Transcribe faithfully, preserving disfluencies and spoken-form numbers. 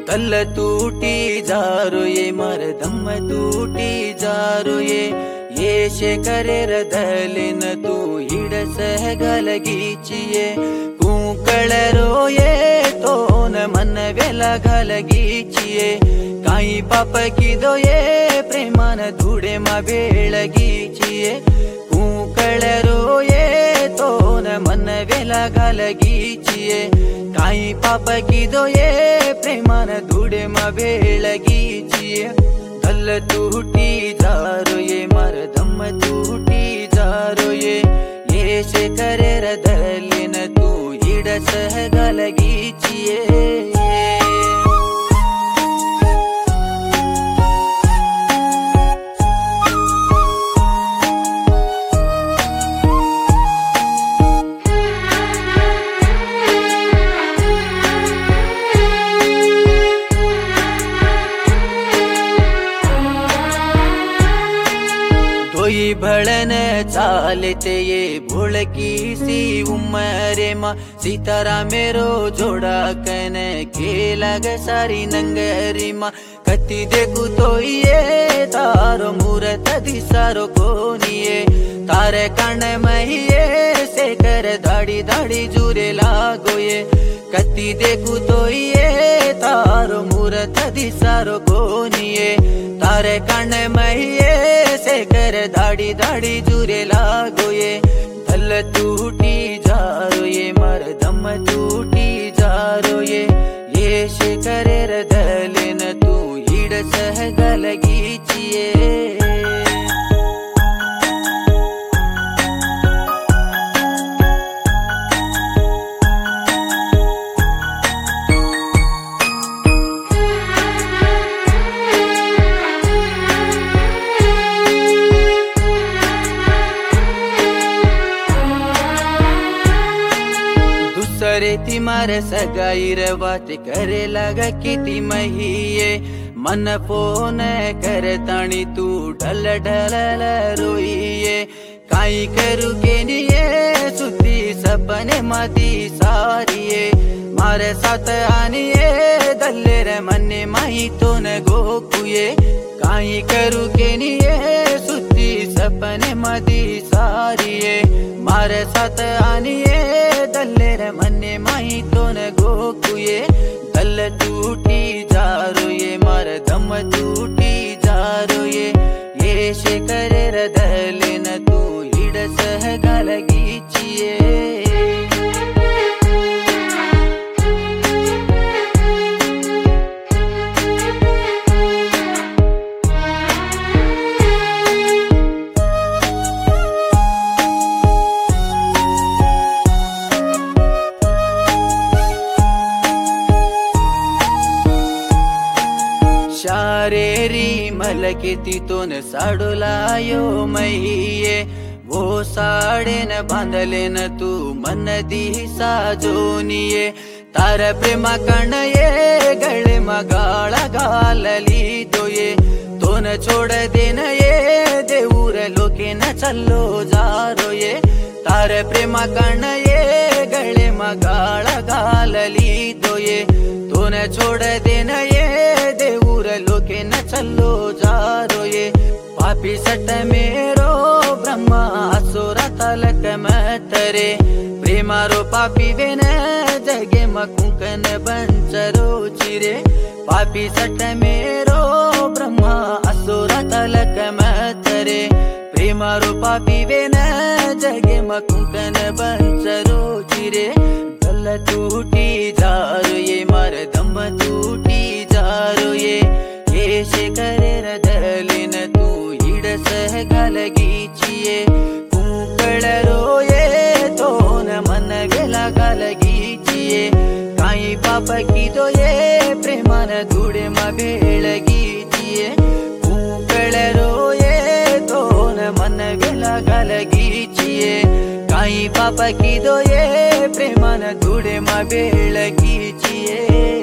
दल तूटी जारो ये मर दम तूटी जारो ये ये शेखरे रदलिन तू हिड सहगलगीचिये कूकळरो ये तो न मन वेला गलगीचिये काई पाप किदो ये प्रेमान धूड़े मा बेळगीचिये कूकळरो ये तो न मन वेला गलगीचिये काई पाप किदो ये प्रेमान धूड़े मा बेळगीचिये दल तूटी जारो ये मर दम तूटी जारो ये ये शेखरे रदलिन तू हिड सहगलगीचिये कोई भड़न चालते ये भोलकी सी उम्रे मा सीतारा मेरो जोड़ा कन के लग सारी नंगरी मा कति देखू तो ये तारो मूरत दिसारो कोनिये तारे कण महिये से कर दाड़ी दाड़ी जुरे लागो ये कति देखू तो ये तारो मूरत दिसारो कोनिये तारे कण महिये से कर दाड़ी दाड़ी जुरे लागो ये दल तूटी जारो ये मर दम तूटी जारो ये ये शेखरे रदलिन तू हिड सहगलगीचिये ती मार सगाई रे बात करे लगा किती महिये मन फोन कर ताणी तू ढल ढल रोइये काई करू के निये सुती सपने मदी सारिये मारे साथ आनिये दल्ले रे मन्ने माही तो न गोकुये काई करू के निये सुती सपने मदी सारिये मारे साथ आनिये दल्ले रे मन्ने माही तो न गोकुये दल टूटी जारो ये मार दम टूटी जारो ये ये शेखरे रदलिन तू हिड सहगलगीचिये शारेरी मलकेती तो न साडोलायो महिये वो साड़े न बांधले न तू मन दी साजोनिये तार प्रेमा कण ये गळे मगाळा गालली तो ये तो न छोड़ देन ये देऊर लोके न चल्लो जारो ये तार प्रेमा कण ये गळे मगाळा गालली तो ये तो न छोड़ देन ये देऊर लोके न चल्लो जारो ये पापी सट मेरो ब्रह्मा असुरा तलक मतरे प्रेमारो पापी वेन जगे मकुंकन बंचरो चिरे पापी सट मेरो ब्रह्मा असुरा तलक मतरे प्रेमारो पापी वेन जगे मकुंकन बंचरो चिरे दल टूटी जारो ये मार दम टूटी जारो ये ये शेखरे रदलिन तू हिड सहगलगीचिये कूकळरो ये तो न मन वेला गलगीचिये काई पाप किदो ये प्रेमान धूड़े मा बेळगीचिये कूकळरो ये तो न मन वेला गलगीचिये काई पाप किदो ये प्रेमान धूड़े मा बेळगीचिये।